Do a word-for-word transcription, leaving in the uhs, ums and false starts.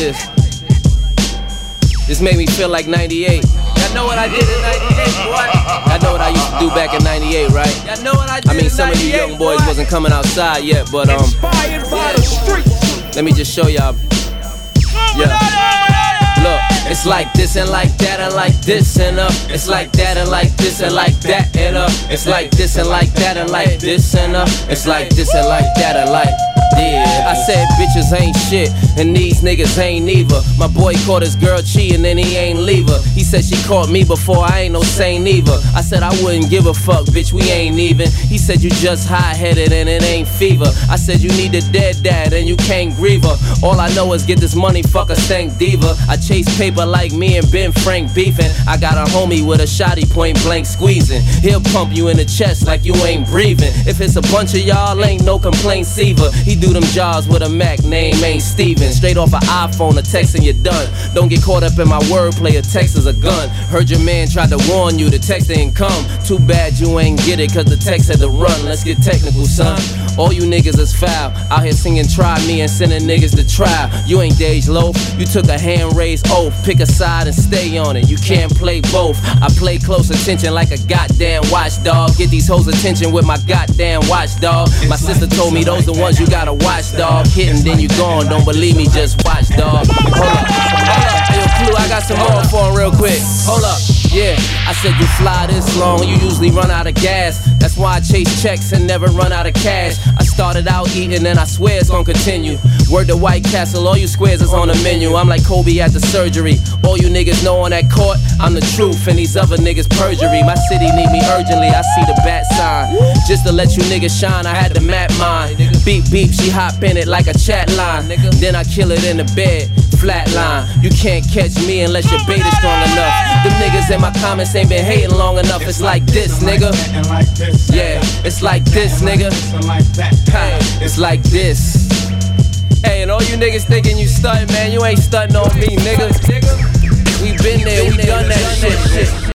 this. This made me feel like ninety-eight. Y'all know what I did in ninety-eight, boy? Y'all know what I used to do back in ninety-eight, right? Y'all know what I did I mean, some of you young boys boy. wasn't coming outside yet, but um, inspired by the streets. Let me just show y'all. Yeah. Look, it's like this and like that and like this and uh It's like that and like this and like that and uh It's like this and like that and like this and uh It's like this and like that and like yeah. I said bitches ain't shit and these niggas ain't neither. My boy caught his girl cheating and he ain't leave her. He said she caught me before, I ain't no saint either. I said I wouldn't give a fuck, bitch, we ain't even. He said you just high-headed and it ain't fever. I said you need a dead dad and you can't grieve her. All I know is get this money, fuck a stank diva. I chase paper like me and Ben Frank beefing. I got a homie with a shotty point blank squeezing. He'll pump you in the chest like you ain't breathing. If it's a bunch of y'all, ain't no complaint Seaver. He do them jobs with a Mac, name ain't Steven. Straight off an iPhone, a text and you're done. Don't get caught up in my wordplay, a text is a gun. Heard your man tried to warn you, the text ain't come. Too bad you ain't get it, cause the text had to run. Let's get technical, son. All you niggas is foul. Out here singing try me and sending niggas to trial. You ain't Dej Loaf, you took a hand raised oath. Pick a side and stay on it, you can't play both. I play close attention like a goddamn watchdog. Get these hoes attention with my goddamn watchdog. My sister told me those the ones you gotta watch, dog. Hitting then you gone, don't believe me, just watch, dog. Hold up, hold up, hey, yo, Clue, I got some more for him real quick. Hold up, yeah. I said you fly this long, you usually run out of gas. That's why I chase checks and never run out of cash. I started out eating and I swear it's gonna continue. Word to White Castle, all you squares is on the menu. I'm like Kobe at the surgery. All you niggas know on that court, I'm the truth and these other niggas perjury. My city need me urgently, I see the bat sign. Just to let you niggas shine, I had to map mine. Beep beep, she hop in it like a chat line. Then I kill it in the bed, flatline. You can't catch me unless your bait is strong enough. Them niggas in my comments ain't been hating long enough. It's like this, nigga. Yeah, it's like this, nigga. Hey, it's like this. Hey, and all you niggas thinking you stuntin', man, you ain't stuntin' on me, nigga. We been there, we done that shit.